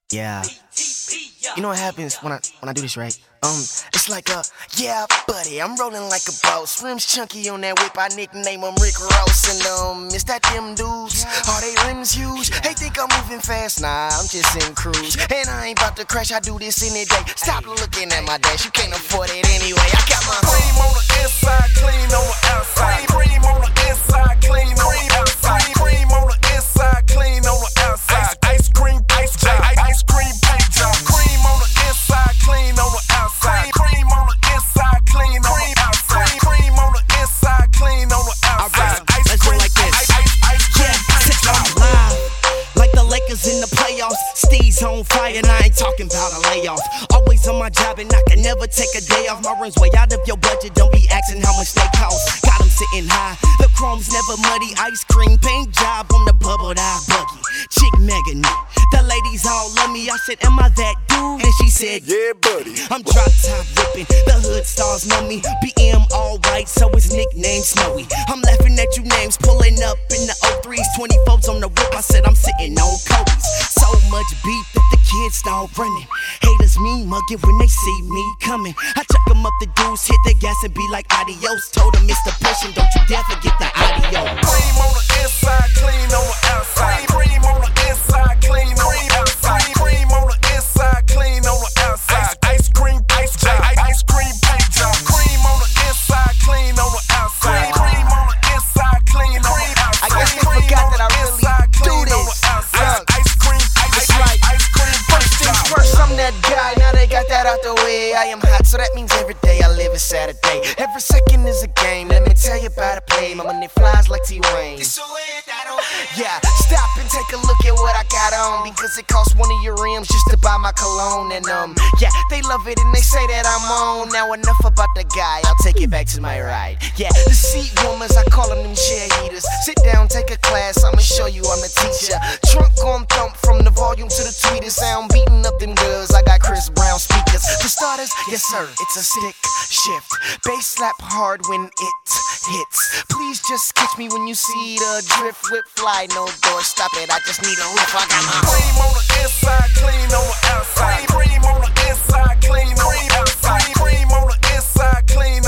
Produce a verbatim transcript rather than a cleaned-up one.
Yeah. You know what happens when I when I do this, right? Um, it's like a yeah, buddy. I'm rolling like a boss. Rims chunky on that whip. I nickname him Rick Ross. And um, is that them dudes? Are they rims huge? They think I'm moving fast. Nah, I'm just in cruise. And I ain't about to crash. I do this any day. Stop looking at my dash. You can't afford it anyway. I got my cream on the inside, clean on the outside. Cream on the inside, clean on the outside. Cream on the inside, clean on the outside. Ice cream, ice job, ice cream paint job. Cream on the inside, clean on the outside. Cream on the inside, clean on the outside. Cream on the inside, clean on the outside. Ice cream, like this. ice, ice, ice cream paint job. Live, like the Lakers in the playoffs. Steve's on fire, and I ain't talking about a layoff. Always on my job, and I can never take a day off. My rims way out of your budget, don't be asking how much they cost. Got them sitting high, the chrome's never muddy. Ice cream paint job on the bubbled eye buggy. Chick mega neat, the ladies all love me. I said, am I that dude? And she said, Yeah, buddy. I'm drop top ripping, the hood stars know me. B M all white, so it's nickname Snowy. I'm laughing at you names, pulling up in the oh threes, twenty-fours on the whip. I said I'm sitting on Kobe's. So much beef that the kids start running. Haters me mugging when they see me coming. I chuck them up the dudes, hit the gas and be like adios. Told them it's the pushing, don't you dare forget the audio. Cream on the inside, clean on the outside. Cream on the inside, clean on the outside. Cream on the inside, clean on the outside. Ice cream, ice job, ice cream paint job. Cream on the inside, clean on the outside. Cream on the inside, clean on the outside. I guess they forgot that I really do this. Look, ice cream, ice like ice cream. first things first, I'm that guy. Now they got that out the way. I am hot, so that means every day I live is Saturday. Every second is a game. Let me tell you about a play. My money flies like T-Rain. Yeah, stop and take a look at what I got on, because it costs one of your rims just to buy my cologne. And um, yeah, they love it and they say that I'm on. Now enough about the guy, I'll take it back to my ride. Yeah, the seat warmers, I call them them chair heaters. Sit down, take a class, I'ma show you I'm a teacher. Trunk on thump from the volume to the tweeter sound, beating up them girls. I got Chris Brown speakers. For starters, yes sir, it's a stick shift. Bass slap hard when it hits. Please just catch me when you see the drift whip fly. No door, stop it, I just need a roof. I got my cream on the inside, clean on the outside. Cream on the inside, clean on the outside. Cream on the inside, clean